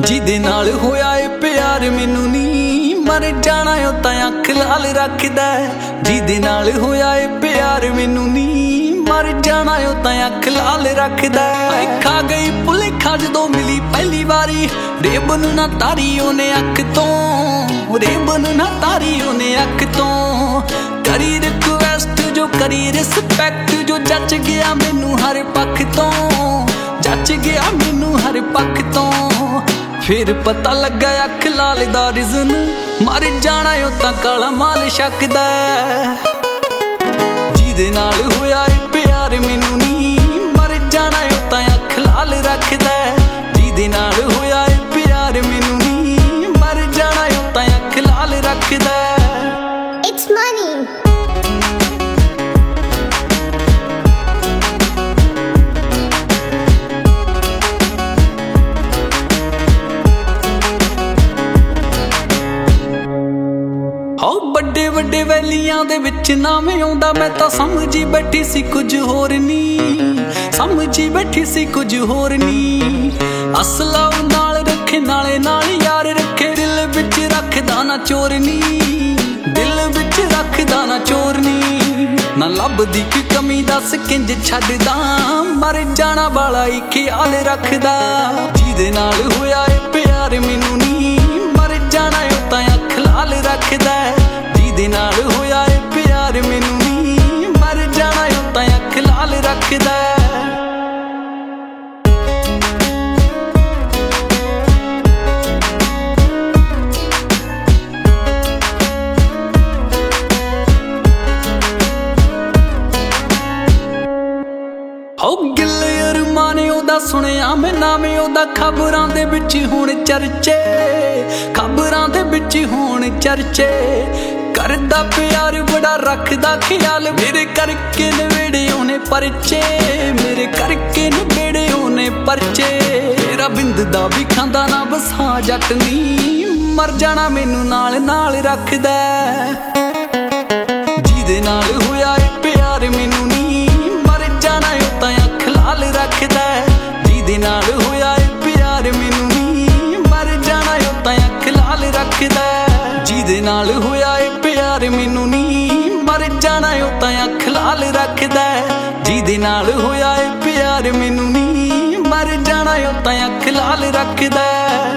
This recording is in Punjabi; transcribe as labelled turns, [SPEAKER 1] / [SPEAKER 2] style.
[SPEAKER 1] ਜਿਹਦੇ ਨਾਲ ਹੋਇਆ ਏ ਪਿਆਰ ਮੈਨੂੰ ਨੀ ਮਰ ਜਾਣਾ ਓ ਤਾਂ ਅੱਖ ਲਾਲ ਰੱਖਦਾ। ਜਿਹਦੇ ਨਾਲ ਹੋਇਆ ਏ ਪਿਆਰ ਮੈਨੂੰ ਨੀ ਮਰ ਜਾਣਾ ਓ ਤਾਂ ਅੱਖ ਲਾਲ ਰੱਖਦਾ। ਖਾ ਗਈ ਭੁਲੇਖਾ ਜਦੋਂ ਮਿਲੀ ਪਹਿਲੀ ਵਾਰੀ, ਰੇਬ ਨੂੰ ਨਾ ਤਾਰੀ ਉਹਨੇ ਅੱਖ ਤੋਂ, ਰੇਬ ਨੂੰ ਨਾ ਤਾਰੀ ਉਹਨੇ ਅੱਖ ਤੋਂ। ਕਰੀ ਰਿਕੁਐਸਟ ਜੋ ਕਰੀ ਰਿਸਪੈਕਟ, ਜੋ ਜੱਜ ਗਿਆ ਮੈਨੂੰ ਹਰ ਪੱਖ ਤੋਂ, ਜੱਜ ਗਿਆ ਮੈਨੂੰ ਹਰ ਪੱਖ ਤੋਂ। ਫਿਰ ਪਤਾ ਲੱਗਾ ਅੱਖ ਲਾਲ ਦਾ ਰੀਜ਼ਨ, ਮਰ ਜਾਣਾ ਓ ਤਾਂ ਕਾਲਾ ਮਾਲ ਛਕਦਾ। ਜਿਹਦੇ ਨਾਲ ਹੋਇਆ ਏ ਪਿਆਰ ਮੈਨੂੰ ਨੀ ਮਰ ਜਾਣਾ ਓ ਤਾਂ ਅੱਖ ਲਾਲ ਰੱਖਦਾ। ਜਿਹਦੇ ਨਾਲ ਹੋਇਆ ਏ ਪਿਆਰ ਮੈਨੂੰ ਨੀ ਮਰ ਜਾਣਾ ਓ ਤਾਂ ਅੱਖ ਲਾਲ ਰੱਖਦਾ।
[SPEAKER 2] It's money.
[SPEAKER 1] ਵੱਡੇ ਵੱਡੇ ਵੈਲੀਆਂ ਦੇ ਵਿੱਚ ਨਾਵੇਂ ਆਉਂਦਾ, ਮੈਂ ਤਾਂ ਸਮਝੀ ਬੈਠੀ ਸੀ ਕੁਝ ਹੋਰ ਨੀ, ਸਮਝੀ ਬੈਠੀ ਸੀ ਕੁਝ ਹੋਰ ਨੀ। ਅਸਲਾ ਨਾਲ ਰੱਖੇ ਨਾਲੇ ਨਾਲ ਯਾਰ ਰੱਖੇ, ਦਿਲ ਵਿੱਚ ਰੱਖਦਾ ਨਾ ਚੋਰ ਨੀ, ਦਿਲ ਵਿੱਚ ਰੱਖਦਾ ਨਾ ਚੋਰ ਨੀ। ਨਾ ਲੱਭਦੀ ਕੀ ਕਮੀ ਦੱਸ ਕਿੰਜ ਛੱਡਦਾ, ਮਰ ਜਾਣਾ ਵਾਲਾ ਹੀ ਖਿਆਲ ਰੱਖਦਾ। ਜਿਹਦੇ ਨਾਲ ਹੋਇਆ ਏ ਪਿਆਰ ਮੈਨੂੰ ਨੀ ਮਰ ਜਾਣਾ ਓ ਤਾਂ ਅੱਖ ਲਾਲ ਰੱਖਦਾ। ਜਿਹਦੇ ਨਾਲ ਹੋਇਆ ਏ ਪਿਆਰ ਮੈਨੂੰ ਨੀ ਮਰ ਜਾਣਾ ਓ ਤਾਂ ਅੱਖ ਲਾਲ ਰੱਖਦਾ। ਗਿੱਲੇ ਅਰਮਾਨੇ ਉਹਦਾ ਸੁਣਿਆ ਮੈਂ ਨਾਵੇਂ ਉਹਦਾ, ਖਬਰਾਂ ਦੇ ਵਿੱਚ ਹੁਣ ਚਰਚੇ, ਖਬਰਾਂ ਦੇ ਵਿੱਚ ਹੁਣ ਚਰਚੇ। ਕਰਦਾ ਪਿਆਰ ਬੜਾ ਰੱਖਦਾ ਖਿਆਲ, ਮੇਰੇ ਕਰਕੇ ਨਵੇੜੇ ਉਹਨੇ ਪਰਚੇ, ਮੇਰੇ ਕਰਕੇ ਨਵੇੜੇ ਉਹਨੇ ਪਰਚੇ। ਤੇਰਾ ਬਿੰਦ ਦਾ ਵੀ ਖਾਂਦਾ ਨਾ ਬਸਾ ਜੱਟ ਨੀ, ਮਰ ਜਾਣਾ ਮੈਨੂੰ ਨਾਲ ਨਾਲ ਰੱਖਦਾ। ਜਿਹਦੇ ਨਾਲ ਹੋਇਆ ਏ ਪਿਆਰ ਮੈਨੂੰ ਨੀ ਮਰ ਜਾਣਾ ਓ ਤਾਂ ਅੱਖ ਲਾਲ ਰੱਖਦਾ। ਜਿਹਦੇ ਨਾਲ ਹੋਇਆ ਏ ਪਿਆਰ ਮੈਨੂੰ ਨੀ ਮਰ ਜਾਣਾ ਓ ਤਾਂ ਅੱਖ ਲਾਲ ਰੱਖਦਾ। ਜਿਹਦੇ ਨਾਲ ਹੋਇਆ ਏ ਪਿਆਰ ਮੈਨੂੰ ਨੀ ਮਰ ਜਾਣਾ ਓ ਤਾਂ ਅੱਖ ਲਾਲ ਰੱਖਦਾ। ਜਿਹਦੇ ਨਾਲ ਹੋਇਆ ਏ ਪਿਆਰ ਮੈਨੂੰ ਨੀ ਮਰ ਜਾਣਾ ਓ ਤਾਂ ਅੱਖ ਲਾਲ ਰੱਖਦਾ।